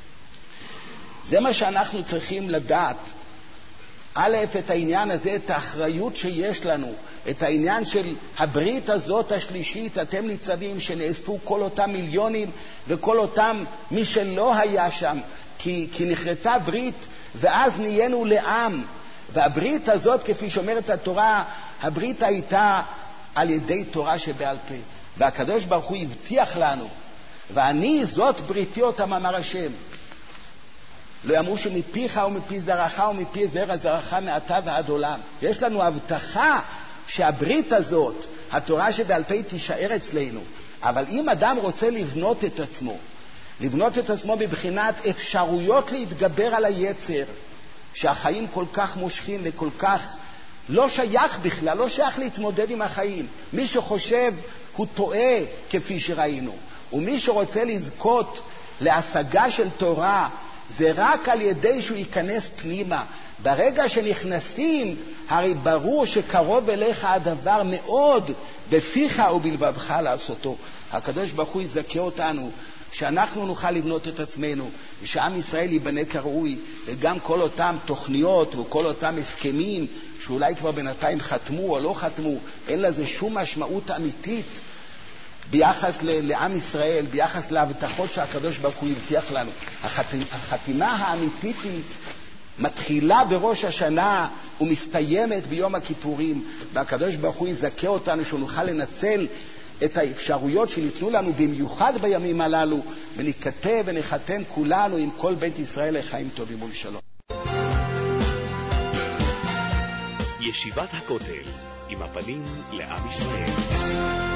זה מה שאנחנו צריכים לדעת. א', את העניין הזה, את האחריות שיש לנו, את העניין של הברית הזאת השלישית, אתם ניצבים שנאספו כל אותם מיליונים וכל אותם מי שלא היה שם, כי, כי נחרתה ברית ואז נהיינו לעם. והברית הזאת, כפי שאומרת התורה, הברית הייתה על ידי תורה שבעל פה. והקדוש ברוך הוא הבטיח לנו, ואני זאת בריתי אותם אמר השם. לא ימושו מפיך ומפי זרעך ומפי זרע זרעך מעתה ועד עולם. יש לנו הבטחה שהברית הזאת, התורה שבעל פה תישאר אצלנו. אבל אם אדם רוצה לבנות את עצמו, לבנות את עצמו בבחינת אפשרויות להתגבר על היצר, שהחיים כל כך מושכים וכל כך לא שייך בכלל, לא שייך להתמודד עם החיים. מי שחושב הוא טועה כפי שראינו. ומי שרוצה לזכות להשגה של תורה, זה רק על ידי שהוא ייכנס פנימה. ברגע שנכנסים, הרי ברור שקרוב אליך הדבר מאוד, בפיך ובלבבך לעשותו. הקדוש ברוך הוא יזכה אותנו, שאנחנו נוכל לבנות את עצמנו, ושעם ישראל ייבנה כראוי, וגם כל אותם תוכניות וכל אותם הסכמים, שאולי כבר בינתיים חתמו או לא חתמו, אין לזה שום משמעות אמיתית, ביחס לעם ישראל, ביחס להבטחות שהקדוש ברוך הוא הבטיח לנו. החתימה האמיתית היא מתחילה בראש השנה ומסתיימת ביום הכיפורים, והקדוש ברוך הוא יזכה אותנו שנוכל לנצל את האפשרויות שניתנו לנו במיוחד בימים הללו, ונכתב ונחתן כולנו עם כל בית ישראל לחיים טובים ולשלום. ישיבת הכותל עם הפנים לעם ישראל.